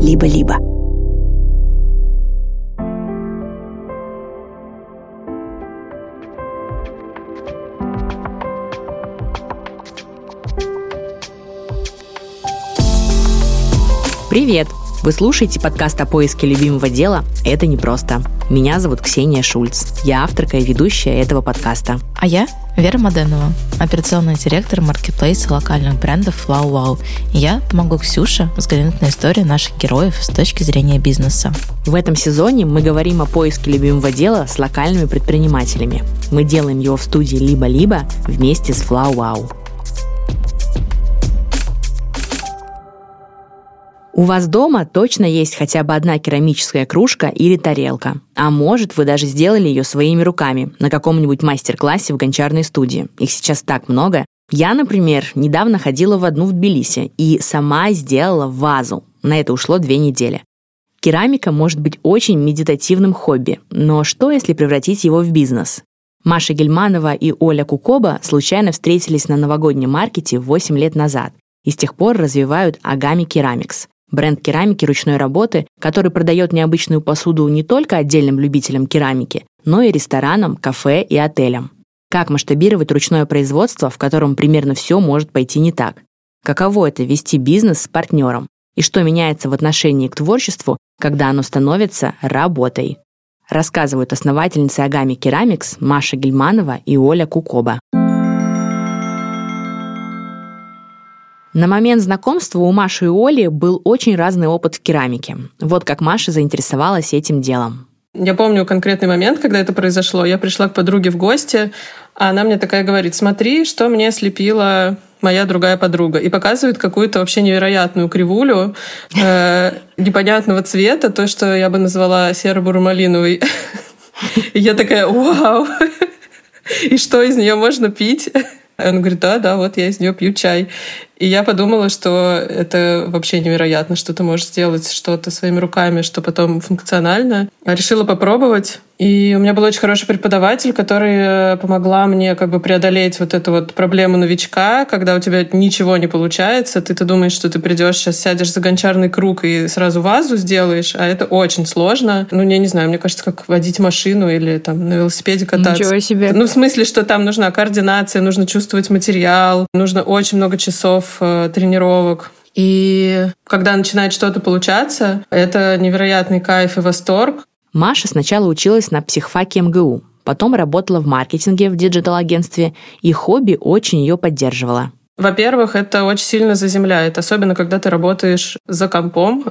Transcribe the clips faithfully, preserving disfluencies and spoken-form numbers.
«Либо-либо». Привет! Вы слушаете подкаст о поиске любимого дела «Это непросто». Меня зовут Ксения Шульц. Я авторка и ведущая этого подкаста. А я Вера Маденова, операционный директор маркетплейса локальных брендов FlowWow. И я помогу Ксюше взглянуть на историю наших героев с точки зрения бизнеса. В этом сезоне мы говорим о поиске любимого дела с локальными предпринимателями. Мы делаем его в студии «Либо-либо» вместе с FlowWow. У вас дома точно есть хотя бы одна керамическая кружка или тарелка. А может, вы даже сделали ее своими руками на каком-нибудь мастер-классе в гончарной студии. Их сейчас так много. Я, например, недавно ходила в одну в Тбилиси и сама сделала вазу. На это ушло две недели. Керамика может быть очень медитативным хобби, но что, если превратить его в бизнес? Маша Гельманова и Оля Кукоба случайно встретились на новогоднем маркете восемь лет назад и с тех пор развивают Agami Ceramics. Бренд керамики ручной работы, который продает необычную посуду не только отдельным любителям керамики, но и ресторанам, кафе и отелям. Как масштабировать ручное производство, в котором примерно все может пойти не так? Каково это вести бизнес с партнером? И что меняется в отношении к творчеству, когда оно становится работой? Рассказывают основательницы Agami Ceramics Маша Гельманова и Оля Кукоба. На момент знакомства у Маши и Оли был очень разный опыт в керамике. Вот как Маша заинтересовалась этим делом. Я помню конкретный момент, когда это произошло. Я пришла к подруге в гости, а она мне такая говорит: смотри, что мне слепила моя другая подруга. И показывает какую-то вообще невероятную кривулю э, непонятного цвета, то, что я бы назвала серо-буро-малиновой. И я такая: вау! И что, из нее можно пить? Он говорит: да, да, вот я из нее пью чай. И я подумала, что это вообще невероятно, что ты можешь сделать что-то своими руками, что потом функционально. Решила попробовать. И у меня был очень хороший преподаватель, который помогла мне как бы преодолеть вот эту вот проблему новичка, когда у тебя ничего не получается, ты-то думаешь, что ты придешь, сейчас сядешь за гончарный круг и сразу вазу сделаешь, а это очень сложно. Ну, я не знаю, мне кажется, как водить машину или там на велосипеде кататься. Ничего себе. Ну, в смысле, что там нужна координация, нужно чувствовать материал, нужно очень много часов э, тренировок. И когда начинает что-то получаться, это невероятный кайф и восторг. Маша сначала училась на психфаке эм гэ у, потом работала в маркетинге в диджитал-агентстве, и хобби очень ее поддерживало. Во-первых, это очень сильно заземляет, особенно когда ты работаешь за компом,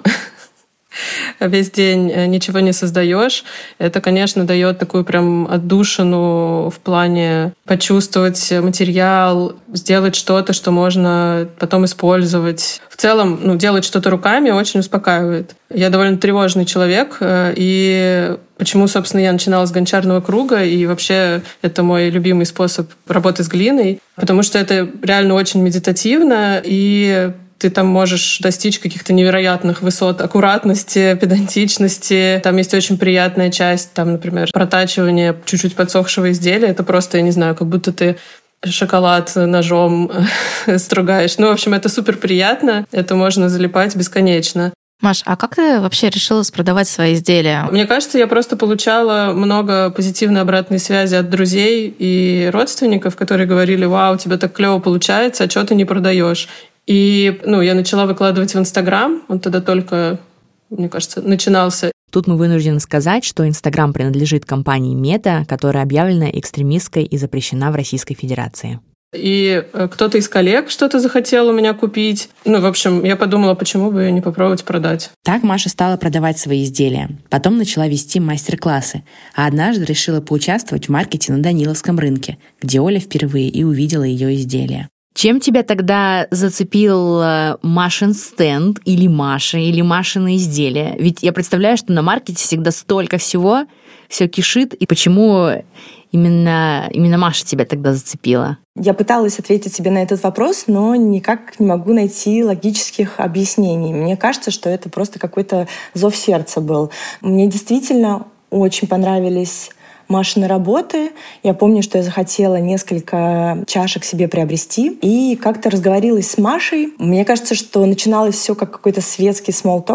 весь день ничего не создаешь. Это, конечно, дает такую прям отдушину в плане почувствовать материал, сделать что-то, что можно потом использовать. В целом, ну, делать что-то руками очень успокаивает. Я довольно тревожный человек, и почему, собственно, я начинала с гончарного круга, и вообще это мой любимый способ работы с глиной, потому что это реально очень медитативно, и ты там можешь достичь каких-то невероятных высот аккуратности, педантичности. Там есть очень приятная часть, там, например, протачивание чуть-чуть подсохшего изделия. Это просто, я не знаю, как будто ты шоколад ножом стругаешь. Ну, в общем, это супер приятно. Это можно залипать бесконечно. Маш, а как ты вообще решила продавать свои изделия? Мне кажется, я просто получала много позитивной обратной связи от друзей и родственников, которые говорили: вау, у тебя так клево получается, а что ты не продаешь? И ну, я начала выкладывать в Инстаграм. Он тогда только, мне кажется, начинался. Тут мы вынуждены сказать, что Инстаграм принадлежит компании Мета, которая объявлена экстремистской и запрещена в Российской Федерации. И кто-то из коллег что-то захотел у меня купить. Ну, в общем, я подумала, почему бы не попробовать продать. Так Маша стала продавать свои изделия. Потом начала вести мастер-классы. А однажды решила поучаствовать в маркете на Даниловском рынке, где Оля впервые и увидела ее изделия. Чем тебя тогда зацепил Машин стенд или Маша, или Машины изделия? Ведь я представляю, что на маркете всегда столько всего, все кишит. И почему именно, именно Маша тебя тогда зацепила? Я пыталась ответить себе на этот вопрос, но никак не могу найти логических объяснений. Мне кажется, что это просто какой-то зов сердца был. Мне действительно очень понравились Машины работы. Я помню, что я захотела несколько чашек себе приобрести. И как-то разговорилась с Машей. Мне кажется, что начиналось все как какой-то светский small talk.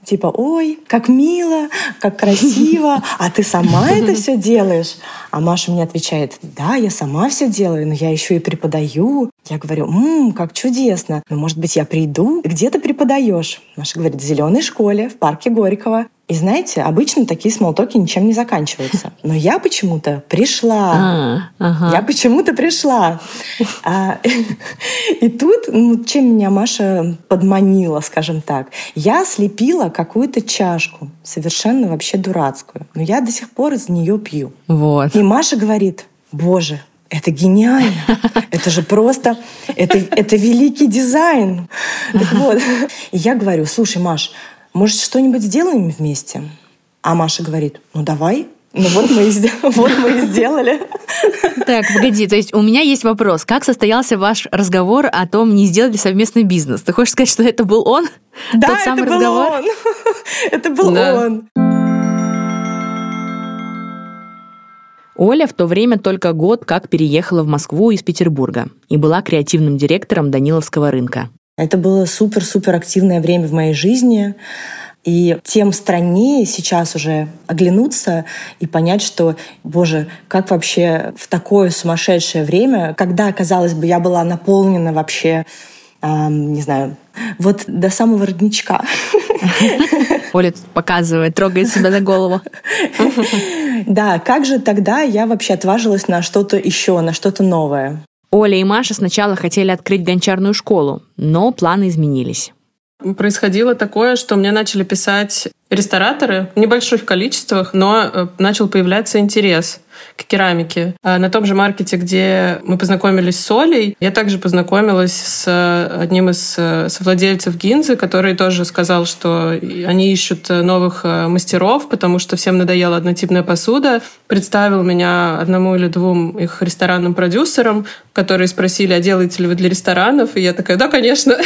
Типа, ой, как мило, как красиво, а ты сама это все делаешь? А Маша мне отвечает, да, я сама все делаю, но я еще и преподаю. Я говорю, ммм, как чудесно. Ну, может быть, я приду? Где ты преподаешь? Маша говорит, в зеленой школе, в парке Горького. И знаете, обычно такие смолтоки ничем не заканчиваются. Но я почему-то пришла. А, ага. Я почему-то пришла. А, и тут, ну, чем меня Маша подманила, скажем так, я слепила какую-то чашку, совершенно вообще дурацкую. Но я до сих пор из нее пью. Вот. И Маша говорит, боже, это гениально. Это же просто... Это, это великий дизайн. Так вот. И я говорю, слушай, Маш, может, что-нибудь сделаем вместе? А Маша говорит, ну давай. Ну вот мы и, сдел... вот мы и сделали. Так, погоди, то есть у меня есть вопрос. Как состоялся ваш разговор о том, не сделать ли совместный бизнес? Ты хочешь сказать, что это был он? Да, Тот самый это разговор? был он. Это был Да. он. Оля в то время только год как переехала в Москву из Петербурга и была креативным директором Даниловского рынка. Это было супер-супер активное время в моей жизни. И тем страннее сейчас уже оглянуться и понять, что, боже, как вообще в такое сумасшедшее время, когда, казалось бы, я была наполнена вообще, эм, не знаю, вот до самого родничка. Оля тут показывает, трогает себя за голову. Да, как же тогда я вообще отважилась на что-то еще, на что-то новое? Оля и Маша сначала хотели открыть гончарную школу, но планы изменились. Происходило такое, что мне начали писать рестораторы в небольших количествах, но начал появляться интерес к керамике. На том же маркете, где мы познакомились с Олей, я также познакомилась с одним из совладельцев Гинзы, который тоже сказал, что они ищут новых мастеров, потому что всем надоела однотипная посуда. Представил меня одному или двум их ресторанным продюсерам, которые спросили, а делаете ли вы для ресторанов? И я такая, да, конечно.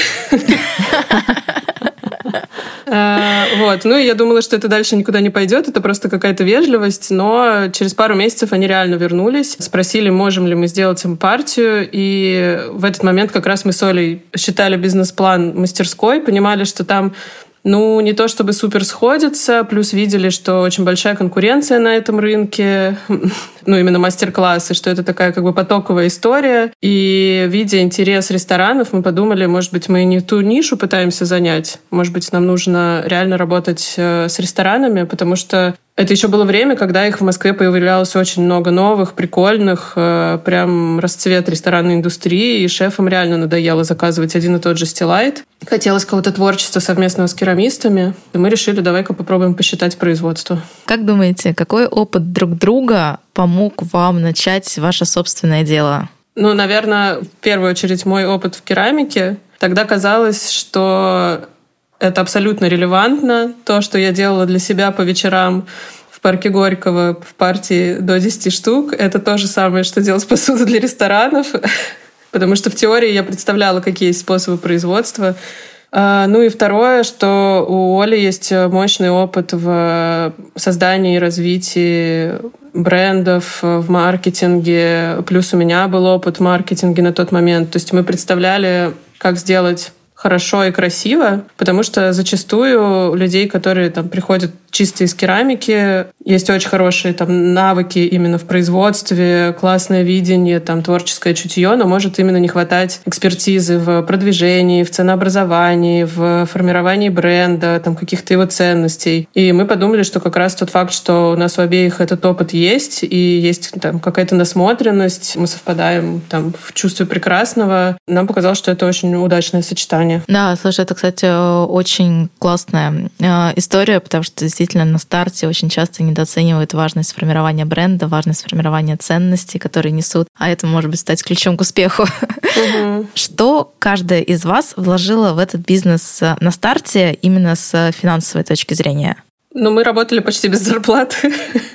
Вот. Ну и я думала, что это дальше никуда не пойдет, это просто какая-то вежливость, но через пару месяцев они реально вернулись, спросили, можем ли мы сделать им партию, и в этот момент как раз мы с Олей считали бизнес-план мастерской, понимали, что там ну, не то чтобы супер сходятся, плюс видели, что очень большая конкуренция на этом рынке, ну, именно мастер-классы, что это такая как бы потоковая история. И видя интерес ресторанов, мы подумали, может быть, мы не ту нишу пытаемся занять, может быть, нам нужно реально работать с ресторанами, потому что это еще было время, когда их в Москве появлялось очень много новых, прикольных, прям расцвет ресторанной индустрии, и шефам реально надоело заказывать один и тот же стилайт. Хотелось какого-то творчества совместного с керамистами, и мы решили, давай-ка попробуем посчитать производство. Как думаете, какой опыт друг друга помог вам начать ваше собственное дело? Ну, наверное, в первую очередь мой опыт в керамике. Тогда казалось, что это абсолютно релевантно. То, что я делала для себя по вечерам в парке Горького в партии до десяти штук, это то же самое, что делать посуду для ресторанов. Потому что в теории я представляла, какие есть способы производства. Ну и второе, что у Оли есть мощный опыт в создании и развитии брендов, в маркетинге. Плюс у меня был опыт в маркетинге на тот момент. То есть мы представляли, как сделать хорошо и красиво, потому что зачастую у людей, которые там приходят чисто из керамики, есть очень хорошие там навыки именно в производстве, классное видение, там творческое чутье, но может именно не хватать экспертизы в продвижении, в ценообразовании, в формировании бренда, там каких-то его ценностей. И мы подумали, что как раз тот факт, что у нас у обеих этот опыт есть, и есть там какая-то насмотренность, мы совпадаем там в чувстве прекрасного, нам показалось, что это очень удачное сочетание. Да, слушай, это, кстати, очень классная история, потому что действительно на старте очень часто недооценивают важность формирования бренда, важность формирования ценностей, которые несут, а это может быть стать ключом к успеху. Угу. Что каждая из вас вложила в этот бизнес на старте именно с финансовой точки зрения? Ну, мы работали почти без зарплаты.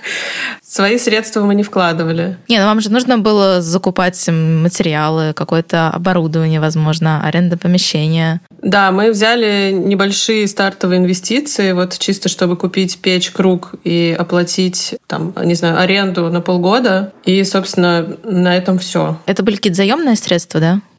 Свои средства мы не вкладывали. Не, ну вам же нужно было закупать материалы, какое-то оборудование, возможно, аренда помещения. Да, мы взяли небольшие стартовые инвестиции, вот чисто чтобы купить печь, круг и оплатить, там, не знаю, аренду на полгода. И, собственно, на этом все. Это были какие-то заемные средства, да?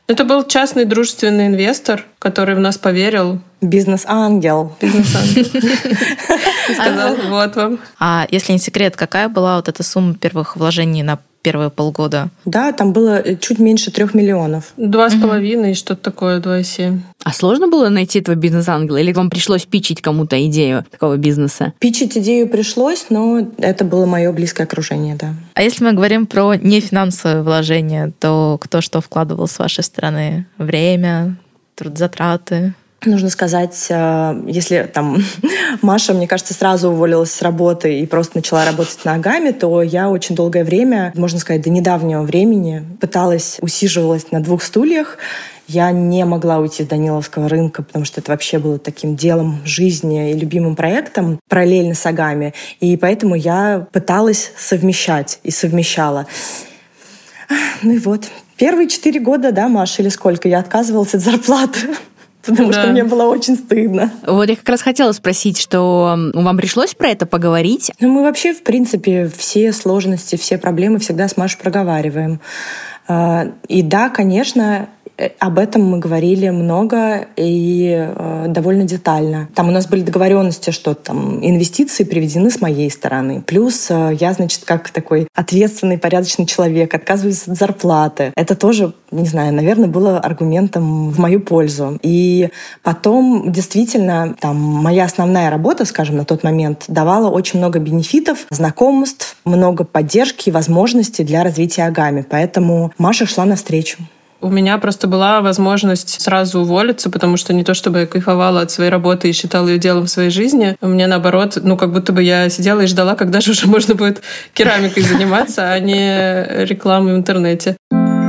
Это был частный дружественный инвестор, который в нас поверил. Бизнес-ангел. Бизнес-ангел. Сказал, вот вам. А если не секрет, какая была вот эта сумма первых вложений на первые полгода? Да, там было чуть меньше трех миллионов. Два с половиной, что-то такое, два и семь. А сложно было найти этого бизнес-ангела? Или вам пришлось питчить кому-то идею такого бизнеса? Питчить идею пришлось, но это было мое близкое окружение, да. А если мы говорим про нефинансовые вложения, то кто что вкладывал с вашей стороны? Время, трудозатраты? Нужно сказать, если там Маша, мне кажется, сразу уволилась с работы и просто начала работать ногами, то я очень долгое время, можно сказать, до недавнего времени пыталась, усиживалась на двух стульях. Я не могла уйти с Даниловского рынка, потому что это вообще было таким делом жизни и любимым проектом параллельно с Агами. И поэтому я пыталась совмещать и совмещала. Ну и вот. Первые четыре года, да, Маша, или сколько, я отказывалась от зарплаты. Потому да. что мне было очень стыдно. Вот я как раз хотела спросить, что вам пришлось про это поговорить? Ну, мы вообще, в принципе, все сложности, все проблемы всегда с Машей проговариваем. И да, конечно, об этом мы говорили много и э, довольно детально. Там у нас были договоренности, что там инвестиции приведены с моей стороны. Плюс э, я, значит, как такой ответственный, порядочный человек, отказываюсь от зарплаты. Это тоже, не знаю, наверное, было аргументом в мою пользу. И потом, действительно, там моя основная работа, скажем, на тот момент давала очень много бенефитов, знакомств, много поддержки и возможностей для развития Агами. Поэтому Маша шла навстречу. У меня просто была возможность сразу уволиться, потому что не то чтобы я кайфовала от своей работы и считала ее делом в своей жизни. У меня, наоборот, ну, как будто бы я сидела и ждала, когда же уже можно будет керамикой заниматься, а не рекламой в интернете.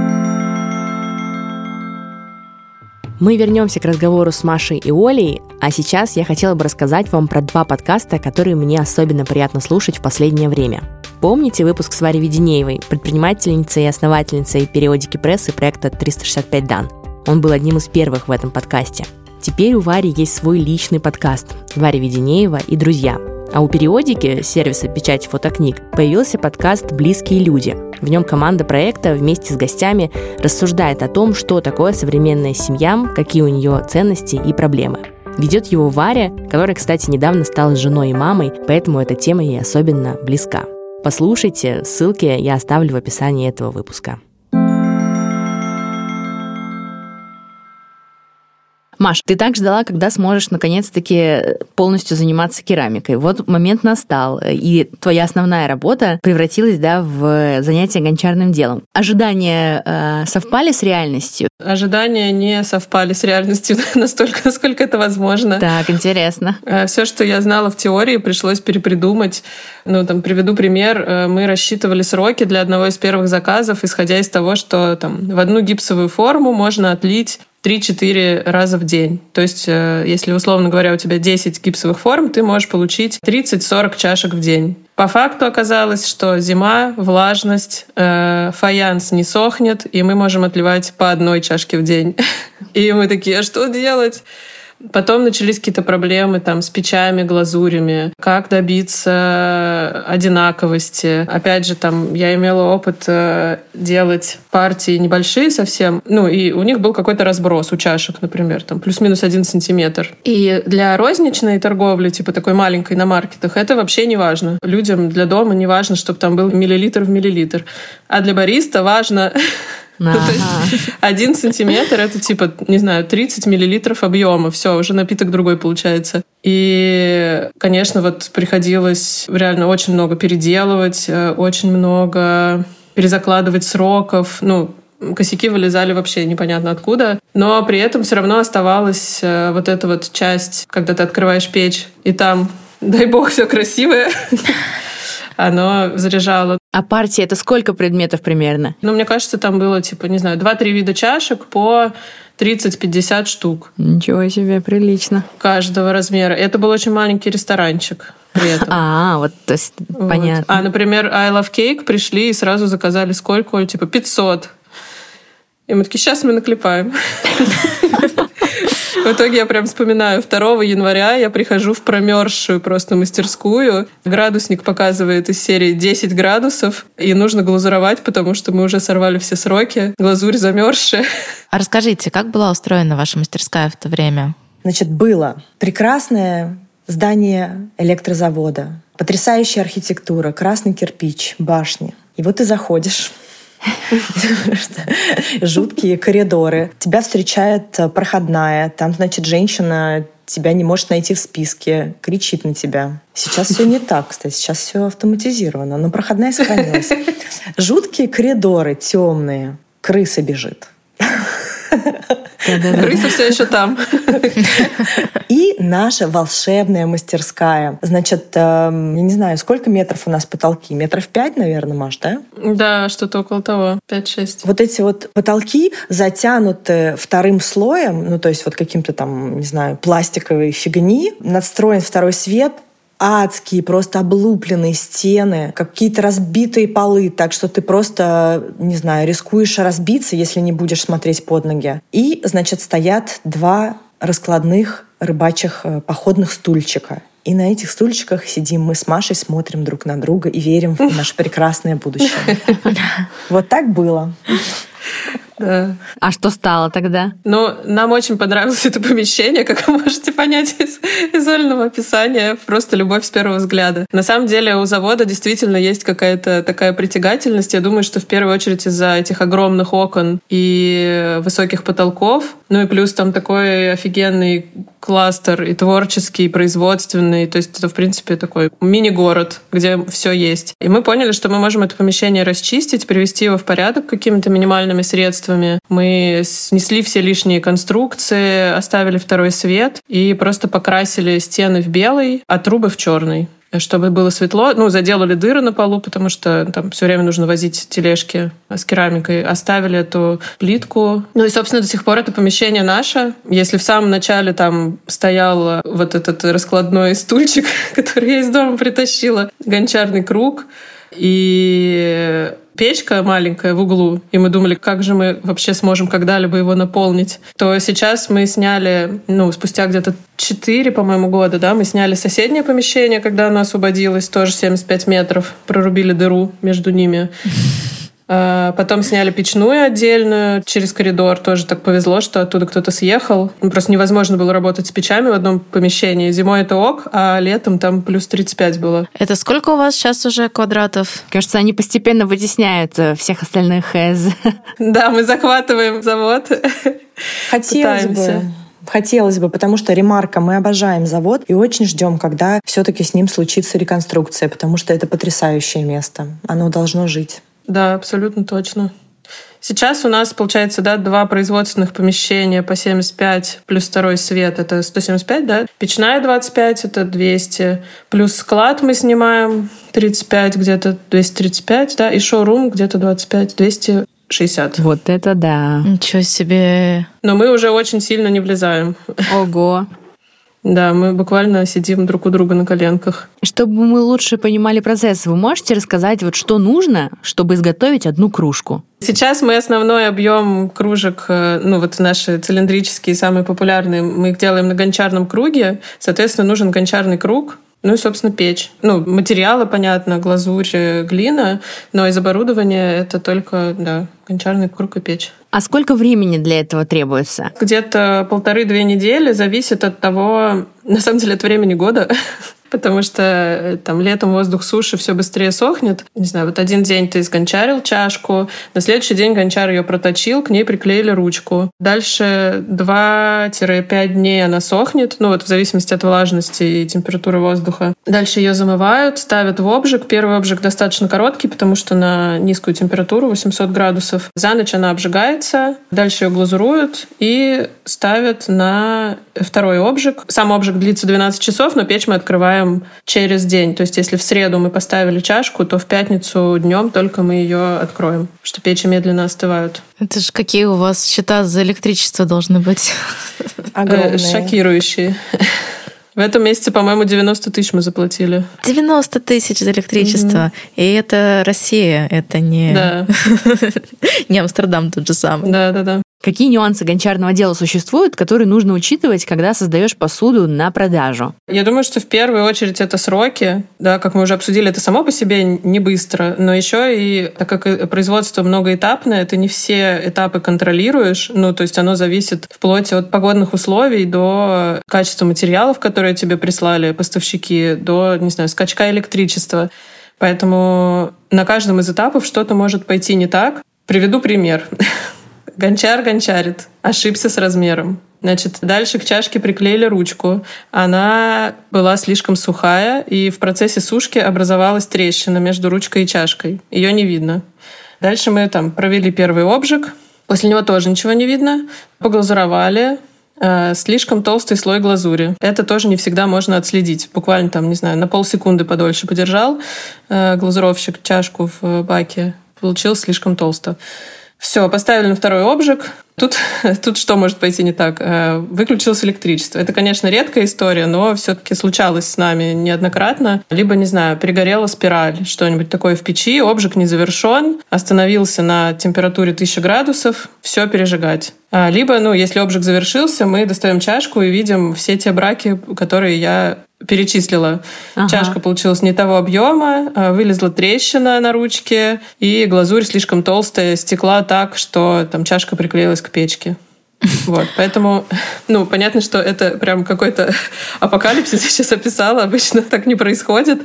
Мы вернемся к разговору с Машей и Олей, а сейчас я хотела бы рассказать вам про два подкаста, которые мне особенно приятно слушать в последнее время. Помните выпуск с Варей Веденеевой, предпринимательницей и основательницей периодики прессы проекта триста шестьдесят пять дан? Он был одним из первых в этом подкасте. Теперь у Вари есть свой личный подкаст «Варя Веденеева и друзья». А у периодики, сервиса печати фотокниг, появился подкаст «Близкие люди». В нем команда проекта вместе с гостями рассуждает о том, что такое современная семья, какие у нее ценности и проблемы. Ведет его Варя, которая, кстати, недавно стала женой и мамой, поэтому эта тема ей особенно близка. Послушайте, ссылки я оставлю в описании этого выпуска. Маш, ты так ждала, когда сможешь наконец-таки полностью заниматься керамикой. Вот момент настал, и твоя основная работа превратилась, да, в занятие гончарным делом. Ожидания э, совпали с реальностью? Ожидания не совпали с реальностью настолько, насколько это возможно. Так, интересно. Все, что я знала в теории, пришлось перепридумать. Ну, там, приведу пример. Мы рассчитывали сроки для одного из первых заказов, исходя из того, что там в одну гипсовую форму можно отлить три-четыре раза в день. То есть, если, условно говоря, у тебя десять гипсовых форм, ты можешь получить тридцать-сорок чашек в день. По факту оказалось, что зима, влажность, э, фаянс не сохнет, и мы можем отливать по одной чашке в день. И мы такие, а что делать? Потом начались какие-то проблемы там, с печами, глазурями. Как добиться одинаковости? Опять же, там, я имела опыт э, делать партии небольшие совсем. Ну, и у них был какой-то разброс у чашек, например, там, плюс-минус один сантиметр. И для розничной торговли, типа такой маленькой на маркетах, это вообще не важно. Людям для дома не важно, чтобы там был миллилитр в миллилитр. А для бариста важно... Ага. Ну, то есть один сантиметр — это типа, не знаю, тридцать миллилитров объема. Все, уже напиток другой получается. И, конечно, вот приходилось реально очень много переделывать, очень много перезакладывать сроков. Ну, косяки вылезали вообще непонятно откуда. Но при этом все равно оставалась вот эта вот часть, когда ты открываешь печь, и там, дай бог, все красивое. Оно заряжало. А партия — это сколько предметов примерно? Ну, мне кажется, там было, типа, не знаю, два-три вида чашек по тридцать-пятьдесят штук. Ничего себе, прилично. Каждого размера. Это был очень маленький ресторанчик при этом. А, вот, то есть, вот. Понятно. А, например, I Love Cake пришли и сразу заказали сколько? Типа, пятьсот. И мы такие, сейчас мы наклепаем. В итоге я прям вспоминаю, второго января я прихожу в промерзшую просто мастерскую. Градусник показывает из серии десять градусов, и нужно глазуровать, потому что мы уже сорвали все сроки. Глазурь замерзшая. А расскажите, как была устроена ваша мастерская в то время? Значит, было прекрасное здание электрозавода, потрясающая архитектура, красный кирпич, башни. И вот ты заходишь, жуткие коридоры. Тебя встречает проходная. Там, значит, женщина тебя не может найти в списке, кричит на тебя. Сейчас все не так, кстати. Сейчас все автоматизировано, но проходная сохранилась. Жуткие коридоры, темные. Крыса бежит. Крыса все еще там. И наша волшебная мастерская. Значит, я не знаю, сколько метров у нас потолки? Метров пять, наверное, Маш, да? Да, что-то около того. пять-шесть. Вот эти вот потолки затянуты вторым слоем, ну, то есть вот каким-то там, не знаю, пластиковой фигни. Надстроен второй свет. Адские, просто облупленные стены, какие-то разбитые полы, так что ты просто, не знаю, рискуешь разбиться, если не будешь смотреть под ноги. И, значит, стоят два раскладных рыбачьих походных стульчика. И на этих стульчиках сидим мы с Машей, смотрим друг на друга и верим в наше прекрасное будущее. Вот так было. Да. А что стало тогда? Ну, нам очень понравилось это помещение, как вы можете понять из визуального описания. Просто любовь с первого взгляда. На самом деле у завода действительно есть какая-то такая притягательность. Я думаю, что в первую очередь из-за этих огромных окон и высоких потолков. Ну и плюс там такой офигенный кластер и творческий, и производственный. То есть это, в принципе, такой мини-город, где все есть. И мы поняли, что мы можем это помещение расчистить, привести его в порядок какими-то минимальными средствами. Мы снесли все лишние конструкции, оставили второй свет и просто покрасили стены в белый, а трубы в черный. Чтобы было светло, ну, заделали дыры на полу, потому что там все время нужно возить тележки с керамикой. Оставили эту плитку. Ну и, собственно, до сих пор это помещение наше. Если в самом начале там стоял вот этот раскладной стульчик, который я из дома притащила, гончарный круг, и печка маленькая в углу, и мы думали, как же мы вообще сможем когда-либо его наполнить, то сейчас мы сняли, ну, спустя где-то четыре, по-моему, года, да, мы сняли соседнее помещение, когда оно освободилось, тоже семьдесят пять метров, прорубили дыру между ними. Потом сняли печную отдельную через коридор. Тоже так повезло, что оттуда кто-то съехал. Просто невозможно было работать с печами в одном помещении. Зимой это ок, а летом там плюс тридцать пять было. Это сколько у вас сейчас уже квадратов? Кажется, они постепенно вытесняют всех остальных ЭЗ. Да, мы захватываем завод. Хотелось бы. Хотелось бы, потому что, ремарка, мы обожаем завод и очень ждем, когда все-таки с ним случится реконструкция, потому что это потрясающее место. Оно должно жить. Да, абсолютно точно. Сейчас у нас, получается, да, два производственных помещения по семьдесят пять, плюс второй свет — это сто семьдесят пять, да? Печная двадцать пять — это двести. Плюс склад мы снимаем тридцать пять, где-то двести тридцать пять, да? И шоурум где-то двадцать пять, двести шестьдесят. Вот это да. Ничего себе. Но мы уже очень сильно не влезаем. Ого. Да, мы буквально сидим друг у друга на коленках. Чтобы мы лучше понимали процесс, вы можете рассказать, вот что нужно, чтобы изготовить одну кружку? Сейчас мы основной объем кружек, ну вот наши цилиндрические, самые популярные, мы их делаем на гончарном круге. Соответственно, нужен гончарный круг. Ну и, собственно, печь. Ну, материалы, понятно, глазурь, глина, но из оборудования это только, да, гончарный круг и печь. А сколько времени для этого требуется? Где-то полторы-две недели, зависит от того, на самом деле, от времени года. Потому что там летом воздух суше, все быстрее сохнет. Не знаю, вот один день ты сгончарил чашку, на следующий день гончар ее проточил, к ней приклеили ручку. Дальше два-пять дней она сохнет, ну вот в зависимости от влажности и температуры воздуха. Дальше ее замывают, ставят в обжиг. Первый обжиг достаточно короткий, потому что на низкую температуру, восемьсот градусов. За ночь она обжигается, дальше ее глазуруют и ставят на второй обжиг. Сам обжиг длится двенадцать часов, но печь мы открываем через день. То есть, если в среду мы поставили чашку, то в пятницу днем только мы ее откроем, потому что печи медленно остывают. Это же какие у вас счета за электричество должны быть? Огромные. Шокирующие. В этом месяце, по-моему, девяносто тысяч мы заплатили. девяносто тысяч за электричество. Mm-hmm. И это Россия, это не... Да. не Амстердам тот же самый. Да, да, да. Какие нюансы гончарного дела существуют, которые нужно учитывать, когда создаешь посуду на продажу? Я думаю, что в первую очередь это сроки. Да, как мы уже обсудили, это само по себе не быстро, но еще и, так как производство многоэтапное, ты не все этапы контролируешь, ну, то есть оно зависит вплоть от погодных условий до качества материалов, которые тебе прислали поставщики, до, не знаю, скачка электричества. Поэтому на каждом из этапов что-то может пойти не так. Приведу пример. Гончар гончарит, ошибся с размером. Значит, дальше к чашке приклеили ручку. Она была слишком сухая, и в процессе сушки образовалась трещина между ручкой и чашкой. Ее не видно. Дальше мы там провели первый обжиг. После него тоже ничего не видно. Поглазуровали. Э, слишком толстый слой глазури. Это тоже не всегда можно отследить. Буквально там, не знаю, на полсекунды подольше подержал э, глазуровщик чашку в баке. Получилось слишком толсто. Все, поставили на второй обжиг. Тут, тут что может пойти не так? Выключилось электричество. Это, конечно, редкая история, но все-таки случалось с нами неоднократно. Либо, не знаю, перегорела спираль, что-нибудь такое в печи, обжиг не завершен, остановился на температуре тысяча градусов, все пережигать. Либо, ну, если обжиг завершился, мы достаем чашку и видим все те браки, которые я перечислила. Ага. Чашка получилась не того объема, вылезла трещина на ручке, и глазурь слишком толстая, стекла так, что там чашка приклеилась к печке. Вот, поэтому, ну, понятно, что это прям какой-то апокалипсис я сейчас описала, обычно так не происходит,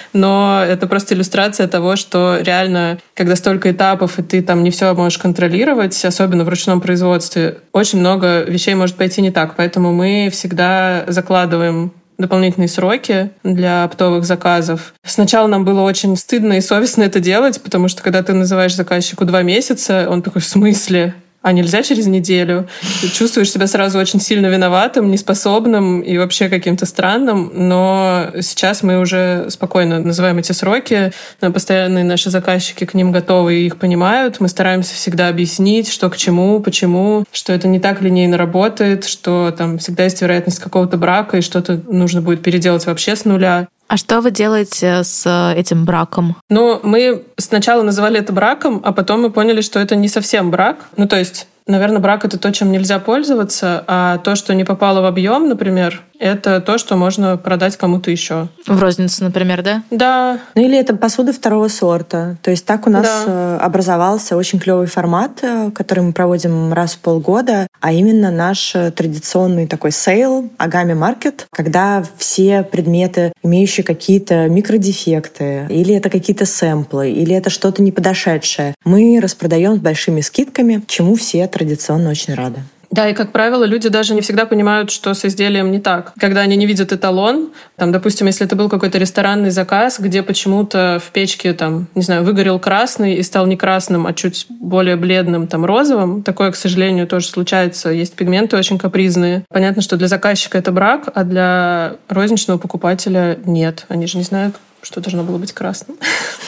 но это просто иллюстрация того, что реально, когда столько этапов, и ты там не все можешь контролировать, особенно в ручном производстве, очень много вещей может пойти не так, поэтому мы всегда закладываем дополнительные сроки для оптовых заказов. Сначала нам было очень стыдно и совестно это делать, потому что когда ты называешь заказчику два месяца, он такой: в смысле? А нельзя через неделю? Ты чувствуешь себя сразу очень сильно виноватым, неспособным и вообще каким-то странным. Но сейчас мы уже спокойно называем эти сроки. Постоянные наши заказчики к ним готовы и их понимают. Мы стараемся всегда объяснить, что к чему, почему, что это не так линейно работает, что там всегда есть вероятность какого-то брака, и что-то нужно будет переделать вообще с нуля. А что вы делаете с этим браком? Ну, мы сначала называли это браком, а потом мы поняли, что это не совсем брак. Ну, то есть, наверное, брак — это то, чем нельзя пользоваться, а то, что не попало в объем, например, это то, что можно продать кому-то еще. В розницу, например, да? Да. Ну или это посуда второго сорта. То есть так у нас да. образовался очень клевый формат, который мы проводим раз в полгода, а именно наш традиционный такой сейл, Агами Маркет, когда все предметы, имеющие какие-то микродефекты, или это какие-то сэмплы, или это что-то неподошедшее, мы распродаем с большими скидками, чему все традиционно очень рады. Да, и, как правило, люди даже не всегда понимают, что с изделием не так. Когда они не видят эталон, там, допустим, если это был какой-то ресторанный заказ, где почему-то в печке, там, не знаю, выгорел красный и стал не красным, а чуть более бледным, там, розовым, такое, к сожалению, тоже случается. Есть пигменты очень капризные. Понятно, что для заказчика это брак, а для розничного покупателя нет. Они же не знают, что должно было быть красным.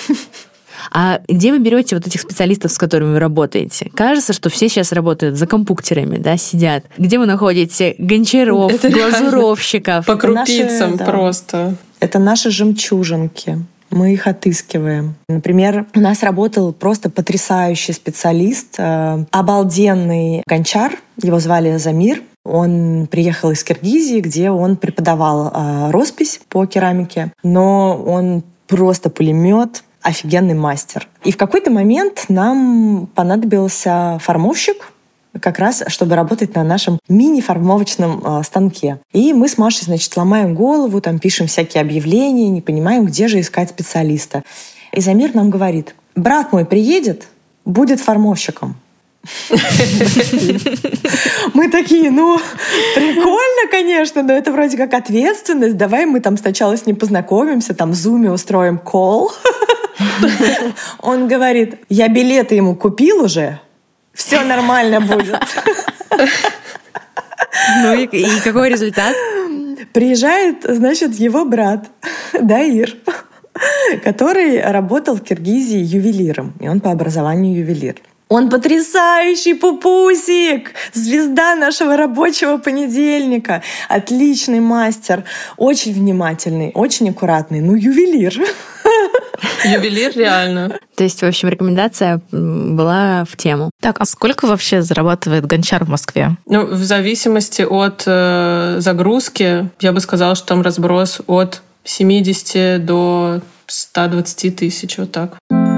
А где вы берете вот этих специалистов, с которыми вы работаете? Кажется, что все сейчас работают за компьютерами, да, сидят. Где вы находите гончаров, это глазуровщиков? По крупицам наши, просто. Да. Это наши жемчужинки. Мы их отыскиваем. Например, у нас работал просто потрясающий специалист, э, обалденный гончар. Его звали Замир. Он приехал из Киргизии, где он преподавал э, роспись по керамике. Но он просто пулемет, офигенный мастер. И в какой-то момент нам понадобился формовщик, как раз чтобы работать на нашем мини-формовочном э, станке. И мы с Машей, значит, ломаем голову, там пишем всякие объявления, не понимаем, где же искать специалиста. И Замир нам говорит: брат мой приедет, будет формовщиком. Мы такие: ну, прикольно, конечно, но это вроде как ответственность. Давай мы там сначала с ним познакомимся, там в зуме устроим колл. Он говорит: я билеты ему купил уже, все нормально будет. Ну и, и какой результат? Приезжает, значит, его брат Даир, который работал в Киргизии ювелиром, и он по образованию ювелир. Он потрясающий пупусик! Звезда нашего рабочего понедельника. Отличный мастер. Очень внимательный, очень аккуратный. Ну, ювелир. Ювелир, реально. То есть, в общем, рекомендация была в тему. Так, а сколько вообще зарабатывает гончар в Москве? Ну, в зависимости от э, загрузки, я бы сказала, что там разброс от семидесяти до ста двадцати тысяч, вот так.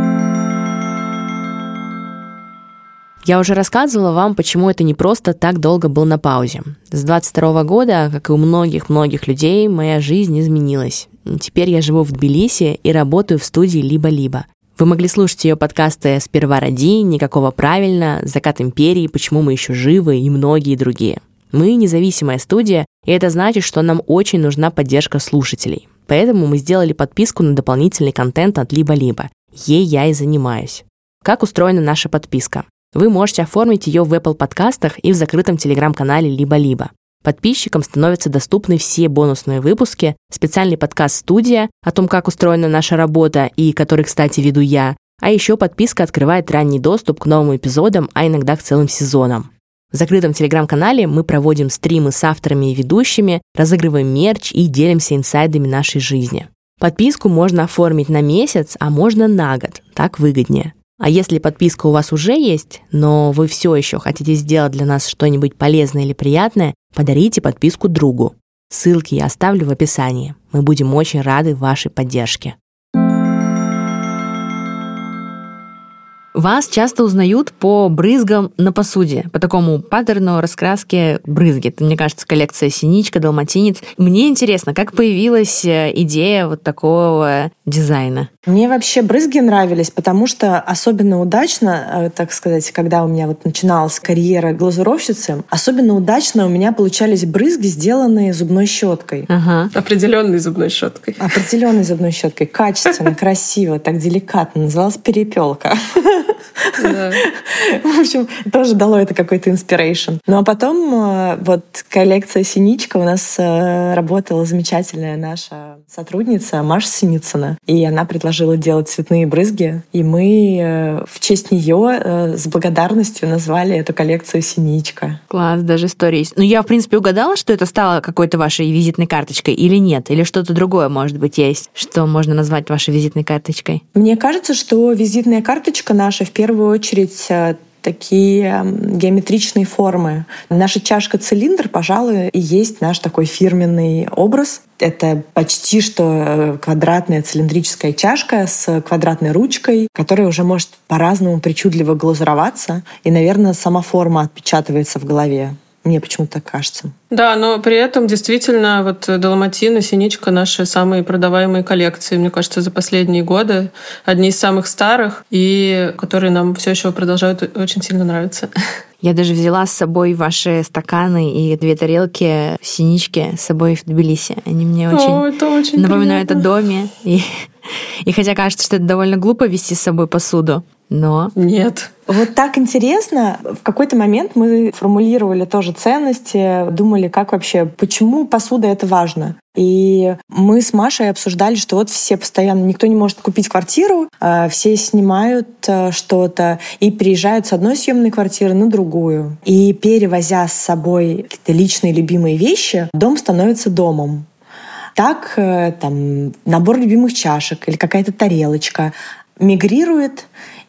Я уже рассказывала вам, почему это не просто так долго был на паузе. С двадцать второго года, как и у многих-многих людей, моя жизнь изменилась. Теперь я живу в Тбилиси и работаю в студии «Либо-либо». Вы могли слушать ее подкасты «Сперва роди», «Никакого правильно», «Закат империи», «Почему мы еще живы» и многие другие. Мы независимая студия, и это значит, что нам очень нужна поддержка слушателей. Поэтому мы сделали подписку на дополнительный контент от «Либо-либо». Ей я и занимаюсь. Как устроена наша подписка? Вы можете оформить ее в Apple подкастах и в закрытом телеграм-канале «Либо-либо». Подписчикам становятся доступны все бонусные выпуски, специальный подкаст «Студия» о том, как устроена наша работа и который, кстати, веду я, а еще подписка открывает ранний доступ к новым эпизодам, а иногда к целым сезонам. В закрытом телеграм-канале мы проводим стримы с авторами и ведущими, разыгрываем мерч и делимся инсайдами нашей жизни. Подписку можно оформить на месяц, а можно на год, так выгоднее. А если подписка у вас уже есть, но вы все еще хотите сделать для нас что-нибудь полезное или приятное, подарите подписку другу. Ссылки я оставлю в описании. Мы будем очень рады вашей поддержке. Вас часто узнают по брызгам на посуде, по такому паттерну раскраски брызги. Это, мне кажется, коллекция «Синичка», «Далматинец». Мне интересно, как появилась идея вот такого дизайна? Мне вообще брызги нравились, потому что особенно удачно, так сказать, когда у меня вот начиналась карьера глазуровщицы, особенно удачно у меня получались брызги, сделанные зубной щеткой. Ага. Определенной зубной щеткой. Определенной зубной щеткой. Качественно, красиво, так деликатно. Называлась перепелка. Да. В общем, тоже дало это какой-то инспирейшн. Ну а потом вот коллекция «Синичка», у нас работала замечательная наша сотрудница Маша Синицына, и она предложила делать цветные брызги, и мы в честь нее с благодарностью назвали эту коллекцию «Синичка». Класс, даже история есть. Ну я, в принципе, угадала, что это стало какой-то вашей визитной карточкой или нет? Или что-то другое, может быть, есть, что можно назвать вашей визитной карточкой? Мне кажется, что визитная карточка наша в первую очередь такие геометричные формы. Наша чашка-цилиндр, пожалуй, и есть наш такой фирменный образ. Это почти что квадратная цилиндрическая чашка с квадратной ручкой, которая уже может по-разному причудливо глазуроваться. И, наверное, сама форма отпечатывается в голове. Мне почему-то так кажется. Да, но при этом действительно вот Далматин и Синичка — наши самые продаваемые коллекции, мне кажется, за последние годы. Одни из самых старых, и которые нам все еще продолжают очень сильно нравиться. Я даже взяла с собой ваши стаканы и две тарелки Синички с собой в Тбилиси. Они мне очень, О, это очень напоминают приятно. о доме. И, и хотя кажется, что это довольно глупо вести с собой посуду, но... Нет. Вот так интересно. В какой-то момент мы формулировали тоже ценности, думали, как вообще, почему посуда — это важно. И мы с Машей обсуждали, что вот все постоянно, никто не может купить квартиру, все снимают что-то и переезжают с одной съемной квартиры на другую. И перевозя с собой какие-то личные любимые вещи, дом становится домом. Так, там, набор любимых чашек или какая-то тарелочка мигрирует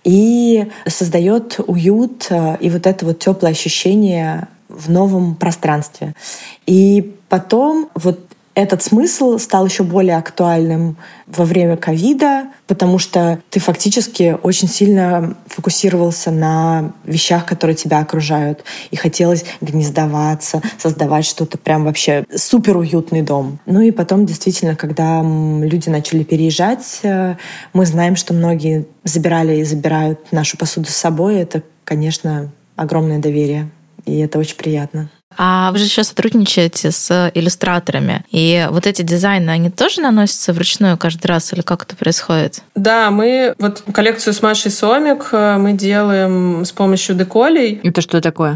и создает уют и вот это вот теплое ощущение в новом пространстве. И потом вот этот смысл стал еще более актуальным во время ковида, потому что ты фактически очень сильно фокусировался на вещах, которые тебя окружают. И хотелось гнездоваться, создавать что-то прям вообще суперуютный дом. Ну и потом действительно, когда люди начали переезжать, мы знаем, что многие забирали и забирают нашу посуду с собой. Это, конечно, огромное доверие. И это очень приятно. А вы же еще сотрудничаете с иллюстраторами. И вот эти дизайны, они тоже наносятся вручную каждый раз или как это происходит? Да, мы вот коллекцию с Машей Сомик мы делаем с помощью деколей. Это что такое?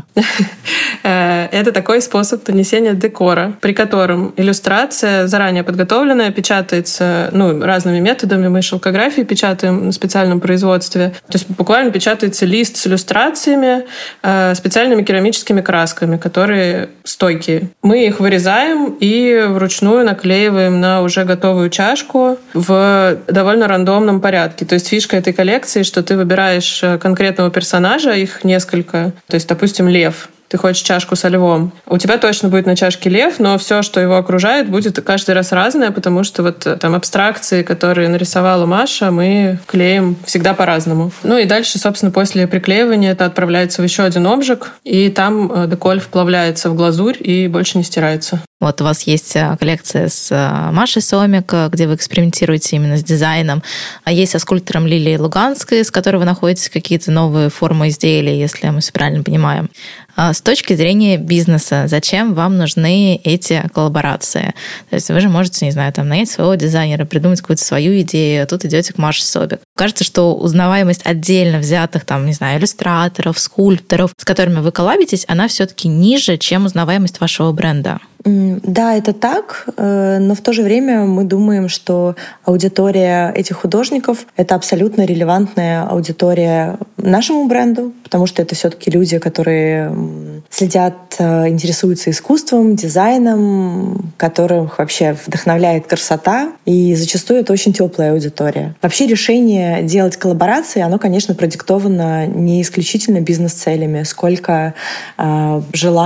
Это такой способ нанесения декора, при котором иллюстрация заранее подготовленная печатается ну, разными методами. Мы шелкографии печатаем на специальном производстве. То есть буквально печатается лист с иллюстрациями, специальными керамическими красками, которые стойкие. Мы их вырезаем и вручную наклеиваем на уже готовую чашку в довольно рандомном порядке. То есть фишка этой коллекции, что ты выбираешь конкретного персонажа, их несколько. То есть, допустим, лев. Ты хочешь чашку со львом. У тебя точно будет на чашке лев, но все, что его окружает, будет каждый раз разное, потому что вот там абстракции, которые нарисовала Маша, мы клеим всегда по-разному. Ну и дальше, собственно, после приклеивания это отправляется в еще один обжиг, и там деколь вплавляется в глазурь и больше не стирается. Вот у вас есть коллекция с Машей Сомик, где вы экспериментируете именно с дизайном. А есть со скульптором Лилией Луганской, с которой вы находите какие-то новые формы изделий, если мы все правильно понимаем. С точки зрения бизнеса, зачем вам нужны эти коллаборации? То есть вы же можете, не знаю, там, нанять своего дизайнера, придумать какую-то свою идею, а тут идете к Маше Сомик. Кажется, что узнаваемость отдельно взятых, там, не знаю, иллюстраторов, скульпторов, с которыми вы коллабитесь, она все-таки ниже, чем узнаваемость вашего бренда. Да, это так, но в то же время мы думаем, что аудитория этих художников — это абсолютно релевантная аудитория нашему бренду, потому что это все-таки люди, которые следят, интересуются искусством, дизайном, которых вообще вдохновляет красота, и зачастую это очень теплая аудитория. Вообще решение делать коллаборации, оно, конечно, продиктовано не исключительно бизнес-целями, сколько э,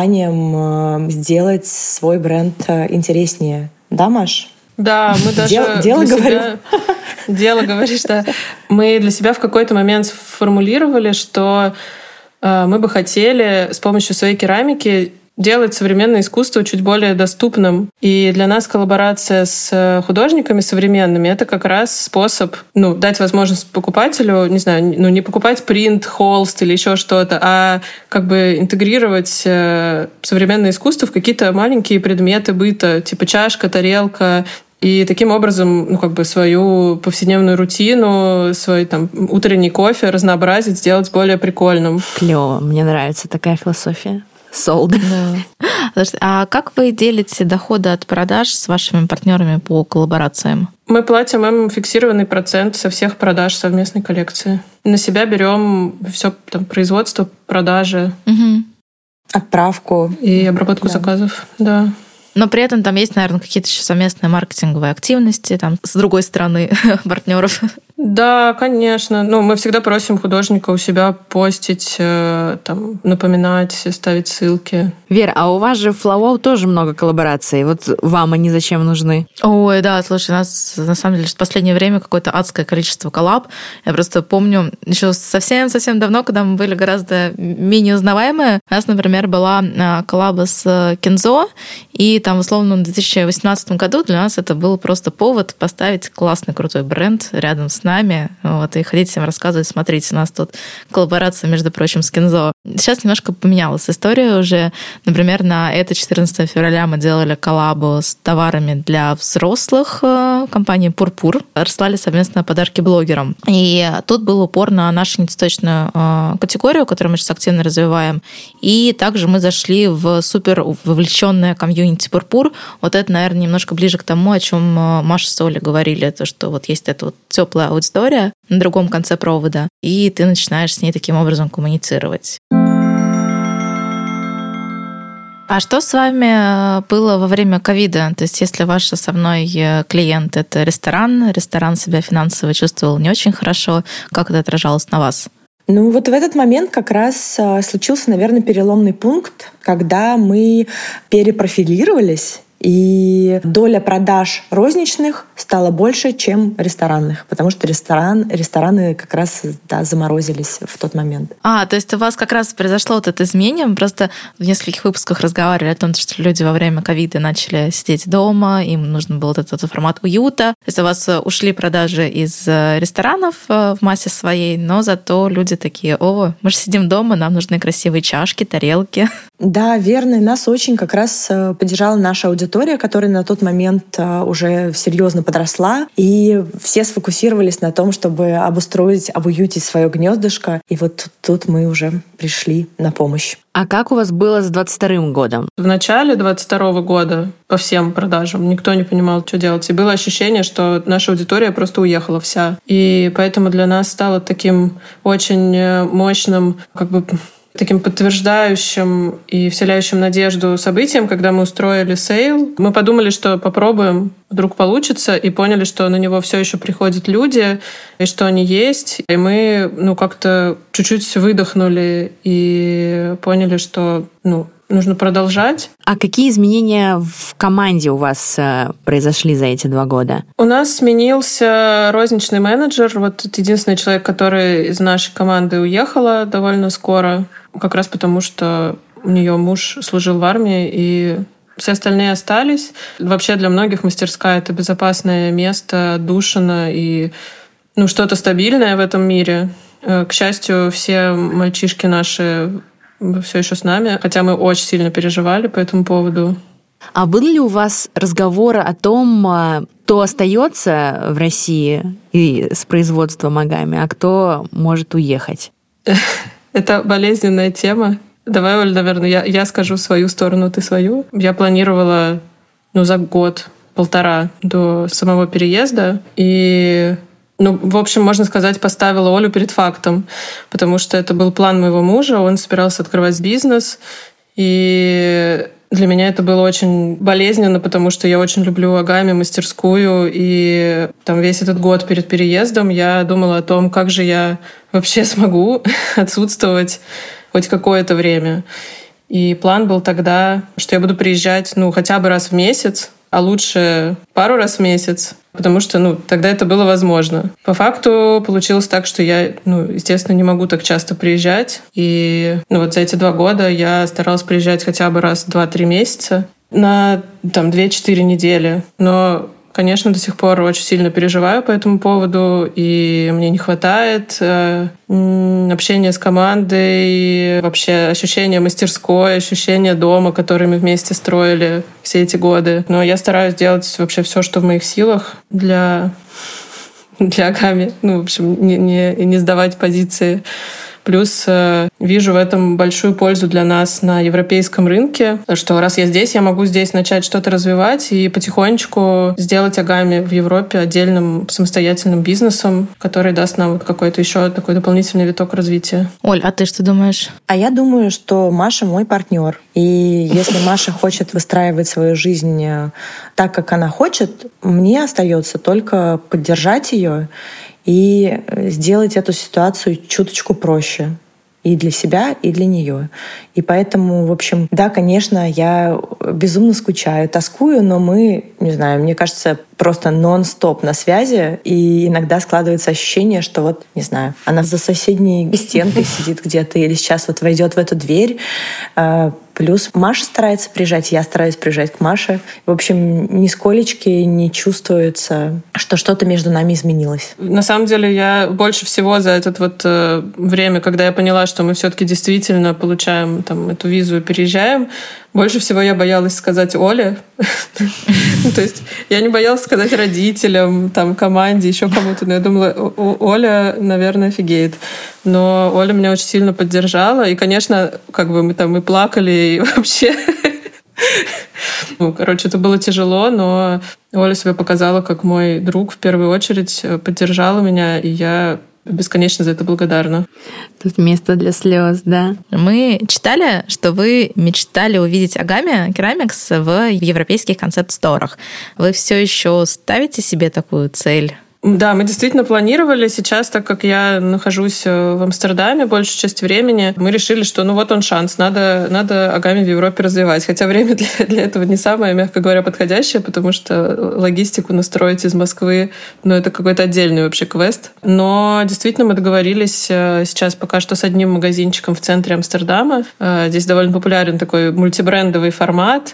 желанием э, сделать свой бренд интереснее. Да, Маш? Да, мы даже дело, дело для говорю. себя... Дело говоришь, да. Мы для себя в какой-то момент сформулировали, что э, мы бы хотели с помощью своей керамики делать современное искусство чуть более доступным. И для нас коллаборация с художниками современными — это как раз способ ну, дать возможность покупателю, не знаю, ну, не покупать принт, холст или еще что-то, а как бы интегрировать современное искусство в какие-то маленькие предметы быта, типа чашка, тарелка, и таким образом, ну, как бы свою повседневную рутину, свой там утренний кофе разнообразить, сделать более прикольным. Клево, мне нравится такая философия. Sold. Да. А как вы делите доходы от продаж с вашими партнерами по коллаборациям? Мы платим им фиксированный процент со всех продаж совместной коллекции. На себя берем все там производство, продажи, угу. отправку и обработку да. заказов. Да. Но при этом там есть, наверное, какие-то еще совместные маркетинговые активности там, с другой стороны партнеров. Да, конечно. Ну, мы всегда просим художника у себя постить, там, напоминать, ставить ссылки. Вера, а у вас же в Flowow тоже много коллабораций. Вот вам они зачем нужны? Ой, да, слушай, у нас на самом деле в последнее время какое-то адское количество коллаб. Я просто помню еще совсем-совсем давно, когда мы были гораздо менее узнаваемые. У нас, например, была коллаба с Кензо, и там, условно, в две тысячи восемнадцатом году для нас это был просто повод поставить классный, крутой бренд рядом с нами. Вот, и ходить всем рассказывать, смотрите, у нас тут коллаборация, между прочим, с Кензо. Сейчас немножко поменялась история уже. Например, на это четырнадцатого февраля мы делали коллабу с товарами для взрослых компании «Пурпур». Расслали совместно подарки блогерам. И тут был упор на нашу нецветочную категорию, которую мы сейчас активно развиваем. И также мы зашли в супер вовлеченное комьюнити «Пурпур». Вот это, наверное, немножко ближе к тому, о чем Маша с Олей говорили, то, что вот есть эта вот теплая аудитория на другом конце провода, и ты начинаешь с ней таким образом коммуницировать. А что с вами было во время ковида? То есть если ваш основной клиент — это ресторан, ресторан себя финансово чувствовал не очень хорошо, как это отражалось на вас? Ну вот в этот момент как раз случился, наверное, переломный пункт, когда мы перепрофилировались И доля продаж розничных стала больше, чем ресторанных, потому что ресторан, рестораны как раз да, заморозились в тот момент. А, то есть у вас как раз произошло вот это изменение. Мы просто в нескольких выпусках разговаривали о том, что люди во время ковида начали сидеть дома, им нужен был вот этот формат уюта. То есть у вас ушли продажи из ресторанов в массе своей, но зато люди такие: о, мы же сидим дома, нам нужны красивые чашки, тарелки. Да, верно. И нас очень как раз поддержала наша аудитория, которая на тот момент уже серьезно подросла. И все сфокусировались на том, чтобы обустроить, обуютить свое гнездышко. И вот тут мы уже пришли на помощь. А как у вас было с двадцать вторым годом? В начале двадцать второго года по всем продажам никто не понимал, что делать. И было ощущение, что наша аудитория просто уехала вся. И поэтому для нас стало таким очень мощным, как бы таким подтверждающим и вселяющим надежду событием, когда мы устроили сейл. Мы подумали, что попробуем, вдруг получится, и поняли, что на него все еще приходят люди, и что они есть. И мы ну, как-то чуть-чуть выдохнули и поняли, что ну, нужно продолжать. А какие изменения в команде у вас произошли за эти два года? У нас сменился розничный менеджер. Вот это единственный человек, который из нашей команды уехала довольно скоро. Как раз потому, что у нее муж служил в армии, и все остальные остались. Вообще для многих мастерская — это безопасное место, отдушина и ну, что-то стабильное в этом мире. К счастью, все мальчишки наши все еще с нами, хотя мы очень сильно переживали по этому поводу. А были ли у вас разговоры о том, кто остается в России и с производством Агами, а кто может уехать? Это болезненная тема. Давай, Оль, наверное, я, я скажу свою сторону, ты свою. Я планировала ну, за год-полтора до самого переезда. И, ну, в общем, можно сказать, поставила Олю перед фактом, потому что это был план моего мужа, он собирался открывать бизнес. И для меня это было очень болезненно, потому что я очень люблю Агами, мастерскую, и там весь этот год перед переездом я думала о том, как же я вообще смогу отсутствовать хоть какое-то время. И план был тогда, что я буду приезжать ну, хотя бы раз в месяц, а лучше пару раз в месяц, потому что ну, тогда это было возможно. По факту получилось так, что я, ну, естественно, не могу так часто приезжать. И ну, вот за эти два года я старалась приезжать хотя бы раз в два-три месяца на там, две-четыре недели. Но, конечно, до сих пор очень сильно переживаю по этому поводу, и мне не хватает э, общения с командой, вообще ощущения мастерской, ощущения дома, который мы вместе строили все эти годы. Но я стараюсь делать вообще все, что в моих силах для, для Агами. Ну, в общем, не, не, не сдавать позиции. Плюс э, вижу в этом большую пользу для нас на европейском рынке, что раз я здесь, я могу здесь начать что-то развивать и потихонечку сделать Агами в Европе отдельным самостоятельным бизнесом, который даст нам вот какой-то еще такой дополнительный виток развития. Оль, а ты что думаешь? А я думаю, что Маша мой партнер. И если Маша хочет выстраивать свою жизнь так, как она хочет, мне остается только поддержать ее и сделать эту ситуацию чуточку проще и для себя, и для нее. И поэтому, в общем, да, конечно, я безумно скучаю, тоскую, но мы, не знаю, мне кажется, просто нон-стоп на связи, и иногда складывается ощущение, что вот, не знаю, она за соседней стенкой сидит где-то или сейчас вот войдет в эту дверь. Плюс Маша старается приезжать, я стараюсь приезжать к Маше. В общем, нисколечки не чувствуется, что что-то между нами изменилось. На самом деле, я больше всего за это вот э, время, когда я поняла, что мы все-таки действительно получаем там, эту визу и переезжаем, больше всего я боялась сказать Оле. То есть я не боялась сказать родителям, там, команде, еще кому-то. Но я думала, Оля, наверное, офигеет. Но Оля меня очень сильно поддержала. И, конечно, как бы мы там и плакали, и вообще... Ну, короче, это было тяжело, но Оля себя показала как мой друг в первую очередь, поддержала меня, и я бесконечно за это благодарна. Тут место для слез, да. Мы читали, что вы мечтали увидеть Agami Ceramics в европейских концепт-сторах. Вы все еще ставите себе такую цель? Да, мы действительно планировали. Сейчас, так как я нахожусь в Амстердаме большую часть времени, мы решили, что ну вот он шанс, надо, надо Агами в Европе развивать. Хотя время для, для этого не самое, мягко говоря, подходящее, потому что логистику настроить из Москвы, ну это какой-то отдельный вообще квест. Но действительно мы договорились сейчас пока что с одним магазинчиком в центре Амстердама. Здесь довольно популярен такой мультибрендовый формат,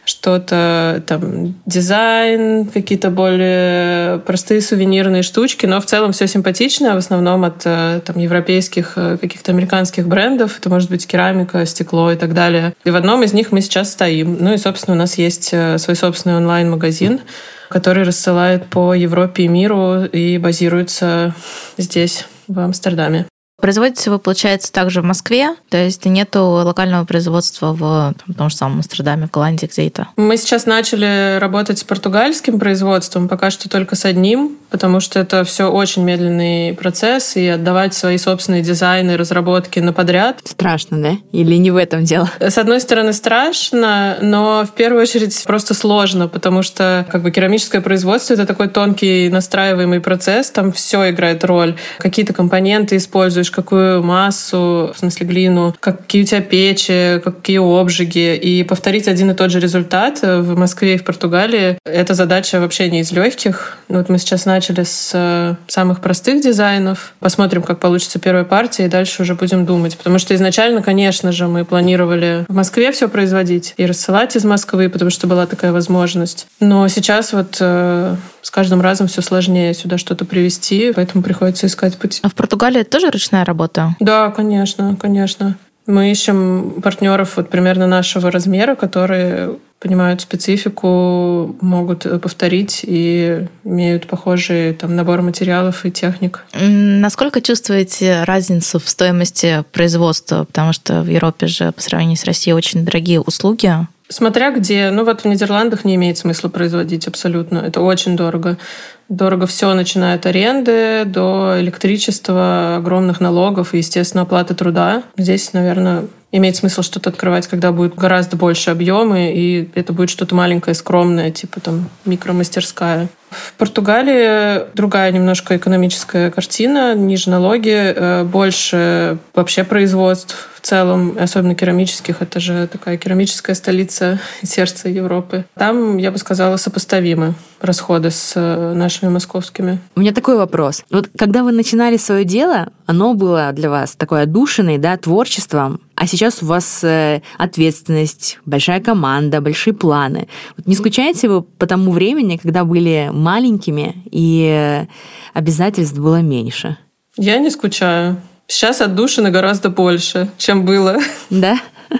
что-то там дизайн, какие-то более простые сувенирные штучки, но в целом все симпатично, в основном от там, европейских, каких-то американских брендов. Это может быть керамика, стекло и так далее. И в одном из них мы сейчас стоим. Ну и, собственно, у нас есть свой собственный онлайн-магазин, который рассылает по Европе и миру и базируется здесь, в Амстердаме. Производите вы, получается, также в Москве? То есть нету локального производства в там, том же самом Амстердаме, в Голландии, где это? Мы сейчас начали работать с португальским производством, пока что только с одним, потому что это все очень медленный процесс, и отдавать свои собственные дизайны, разработки на подряд. Страшно, да? Или не в этом дело? С одной стороны, страшно, но в первую очередь просто сложно, потому что как бы керамическое производство — это такой тонкий настраиваемый процесс, там все играет роль. Какие-то компоненты используешь, какую массу, в смысле глину, какие у тебя печи, какие обжиги. И повторить один и тот же результат в Москве и в Португалии — это задача вообще не из легких. Вот мы сейчас начали с самых простых дизайнов. Посмотрим, как получится первая партия, и дальше уже будем думать. Потому что изначально, конечно же, мы планировали в Москве все производить и рассылать из Москвы, потому что была такая возможность. Но сейчас вот э, с каждым разом все сложнее сюда что-то привезти, поэтому приходится искать путь. А в Португалии тоже ручная работа? Да, конечно, конечно. Мы ищем партнеров вот примерно нашего размера, которые понимают специфику, могут повторить и имеют похожий там набор материалов и техник. Насколько чувствуете разницу в стоимости производства? Потому что в Европе же по сравнению с Россией очень дорогие услуги. Смотря где. Ну вот в Нидерландах не имеет смысла производить абсолютно. Это очень дорого. Дорого все, начиная от аренды до электричества, огромных налогов и, естественно, оплаты труда. Здесь, наверное, имеет смысл что-то открывать, когда будет гораздо больше объемы, и это будет что-то маленькое, скромное, типа там микромастерская. В Португалии другая немножко экономическая картина, ниже налоги, больше вообще производств в целом, особенно керамических. Это же такая керамическая столица, сердце Европы. Там, я бы сказала, сопоставимы расходы с нашими московскими. У меня такой вопрос. Вот когда вы начинали свое дело, оно было для вас такой отдушиной, да, творчеством, а сейчас у вас ответственность, большая команда, большие планы. Вот не скучаете вы по тому времени, когда были маленькими и обязательств было меньше? Я не скучаю. Сейчас отдушины гораздо больше, чем было. Да?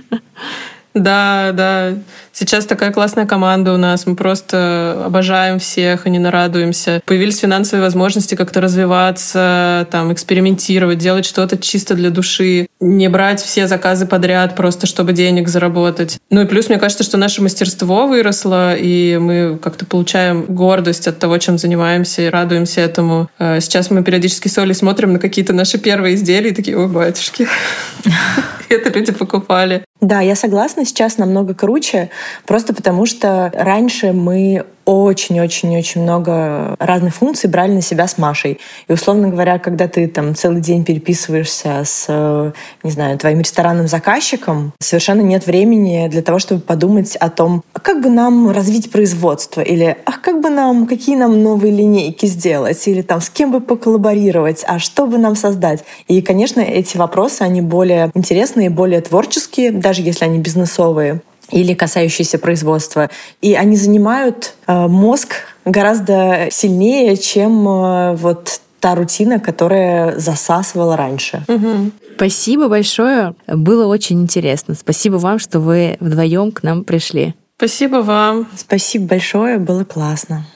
Да, да. Сейчас такая классная команда у нас. Мы просто обожаем всех и не нарадуемся. Появились финансовые возможности как-то развиваться, там, экспериментировать, делать что-то чисто для души. Не брать все заказы подряд просто, чтобы денег заработать. Ну и плюс, мне кажется, что наше мастерство выросло, и мы как-то получаем гордость от того, чем занимаемся, и радуемся этому. Сейчас мы периодически с Олей смотрим на какие-то наши первые изделия и такие: ой, батюшки, это люди покупали. Да, я согласна, сейчас намного круче, просто потому что раньше мы очень-очень-очень много разных функций брали на себя с Машей. И, условно говоря, когда ты там целый день переписываешься с, не знаю, твоим ресторанным заказчиком, совершенно нет времени для того, чтобы подумать о том, а как бы нам развить производство, или а как бы нам, какие нам новые линейки сделать, или там с кем бы поколлаборировать, а что бы нам создать. И, конечно, эти вопросы, они более интересные, более творческие, даже если они бизнесовые или касающиеся производства. И они занимают э, мозг гораздо сильнее, чем э, вот та рутина, которая засасывала раньше. Угу. Спасибо большое. Было очень интересно. Спасибо вам, что вы вдвоем к нам пришли. Спасибо вам. Спасибо большое, было классно.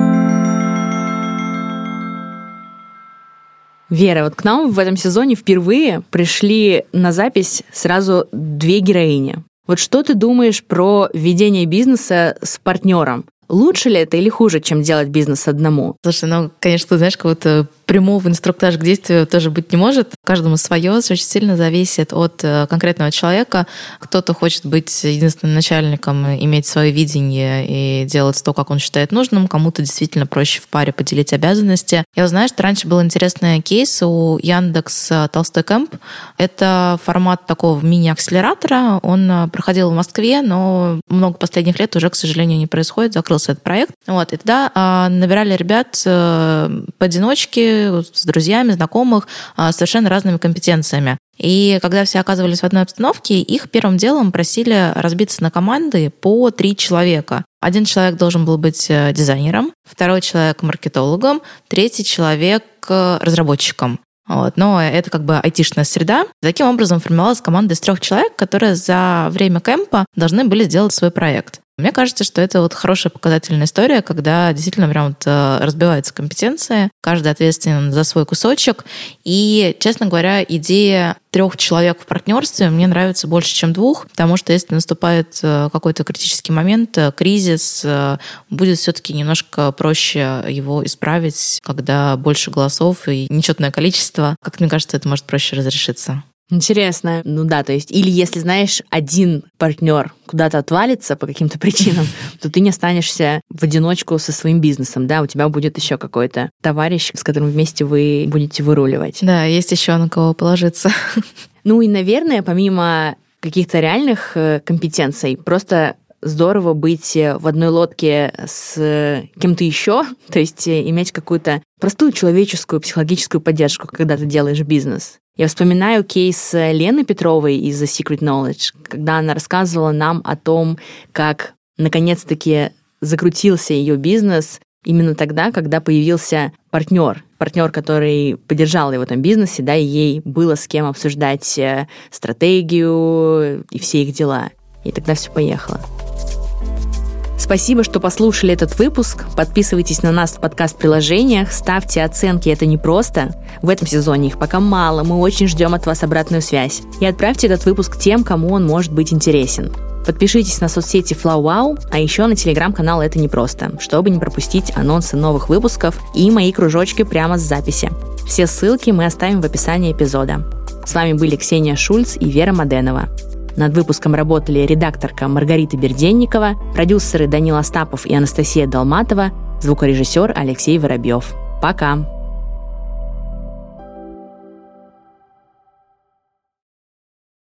Вера, вот к нам в этом сезоне впервые пришли на запись сразу две героини. Вот что ты думаешь про ведение бизнеса с партнером? Лучше ли это или хуже, чем делать бизнес одному? Слушай, ну, конечно, ты знаешь, как будто прямого инструктажа к действию тоже быть не может. Каждому свое, очень сильно зависит от конкретного человека. Кто-то хочет быть единственным начальником, иметь свое видение и делать то, как он считает нужным. Кому-то действительно проще в паре поделить обязанности. Я знаю, что раньше был интересный кейс у Яндекс Толстой Кэмп. Это формат такого мини-акселератора. Он проходил в Москве, но много последних лет уже, к сожалению, не происходит. Закрылся этот проект. Вот. И тогда а, набирали ребят а, поодиночке, с друзьями, знакомых, а, совершенно разными компетенциями. И когда все оказывались в одной обстановке, их первым делом просили разбиться на команды по три человека. Один человек должен был быть дизайнером, второй человек маркетологом, третий человек разработчиком. Вот. Но это как бы айтишная среда. Таким образом формировалась команда из трех человек, которые за время кэмпа должны были сделать свой проект. Мне кажется, что это вот хорошая показательная история, когда действительно прям вот разбиваются компетенции, каждый ответственен за свой кусочек. И, честно говоря, идея трех человек в партнерстве мне нравится больше, чем двух, потому что если наступает какой-то критический момент, кризис, будет все-таки немножко проще его исправить, когда больше голосов и нечетное количество. Как мне кажется, это может проще разрешиться. Интересно. Ну да, то есть, или если, знаешь, один партнер куда-то отвалится по каким-то причинам, то ты не останешься в одиночку со своим бизнесом, да, у тебя будет еще какой-то товарищ, с которым вместе вы будете выруливать. Да, есть еще на кого положиться. Ну и, наверное, помимо каких-то реальных компетенций, просто здорово быть в одной лодке с кем-то еще, то есть иметь какую-то простую человеческую психологическую поддержку, когда ты делаешь бизнес. Я вспоминаю кейс Лены Петровой из The Secret Knowledge, когда она рассказывала нам о том, как наконец-таки закрутился ее бизнес именно тогда, когда появился партнер, партнер, который поддержал ее в этом бизнесе, да, и ей было с кем обсуждать стратегию и все их дела. И тогда все поехало. Спасибо, что послушали этот выпуск. Подписывайтесь на нас в подкаст-приложениях, ставьте оценки, это непросто. В этом сезоне их пока мало, мы очень ждем от вас обратную связь. И отправьте этот выпуск тем, кому он может быть интересен. Подпишитесь на соцсети FlowWow, а еще на телеграм-канал «Это непросто», чтобы не пропустить анонсы новых выпусков и мои кружочки прямо с записи. Все ссылки мы оставим в описании эпизода. С вами были Ксения Шульц и Вера Маденова. Над выпуском работали редакторка Маргарита Берденникова, продюсеры Данил Остапов и Анастасия Долматова, звукорежиссер Алексей Воробьев. Пока!